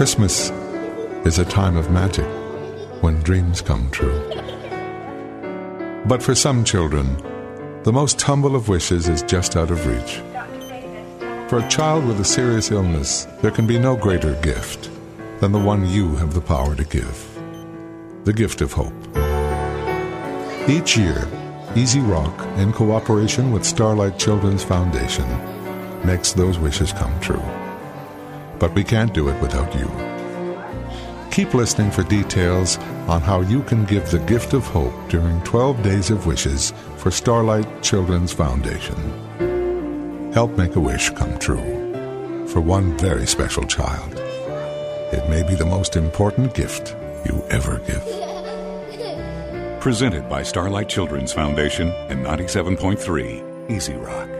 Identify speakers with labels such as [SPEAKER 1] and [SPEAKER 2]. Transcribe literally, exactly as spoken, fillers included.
[SPEAKER 1] Christmas is a time of magic when dreams come true. But for some children, the most humble of wishes is just out of reach. For a child with a serious illness, there can be no greater gift than the one you have the power to give. The gift of hope. Each year, Easy Rock, in cooperation with Starlight Children's Foundation, makes those wishes come true. But we can't do it without you. Keep listening for details on how you can give the gift of hope during twelve Days of Wishes for Starlight Children's Foundation. Help make a wish come true for one very special child. It may be the most important gift you ever give.
[SPEAKER 2] Presented by Starlight Children's Foundation and ninety-seven point three Easy Rock.